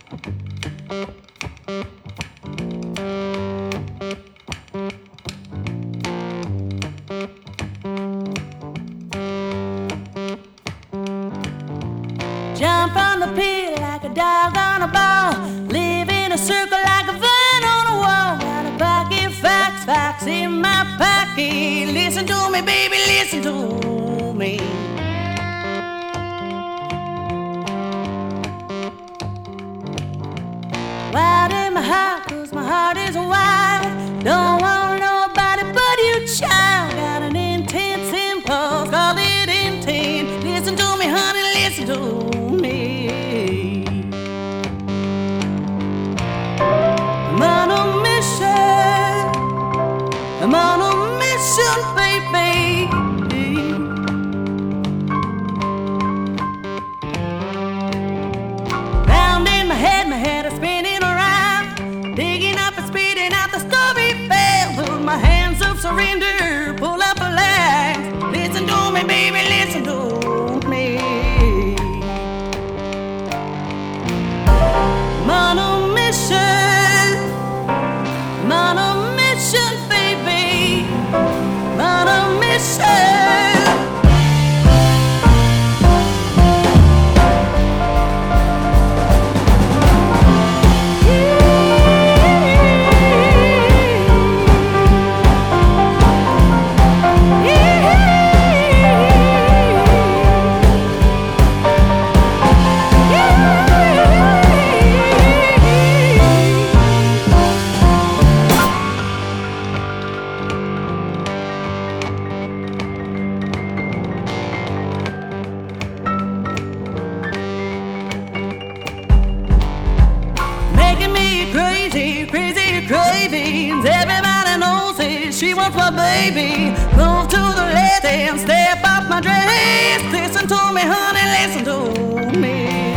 Jump on the pit like a dog on a ball. Live in a circle like a vine on a wall. Got a pocket, facts in my pocket. Listen to me, baby, listen to me. Wild in my heart, 'cause my heart is wild. Don't want nobody but you, child. Got an intense impulse, call it intent. Listen to me, honey, listen to me. I'm on a mission. I'm on a mission, baby. Round in my head is spinning around. Digging up and speeding out the story bell. Put my hands up, surrender, pull up a line. Listen to me, baby, listen to me. I'm on a mission. I'm on a mission, baby. I'm on a mission. Crazy cravings. Everybody knows it. She wants my baby. Move to the left and step up my dress. Listen to me, honey, listen to me.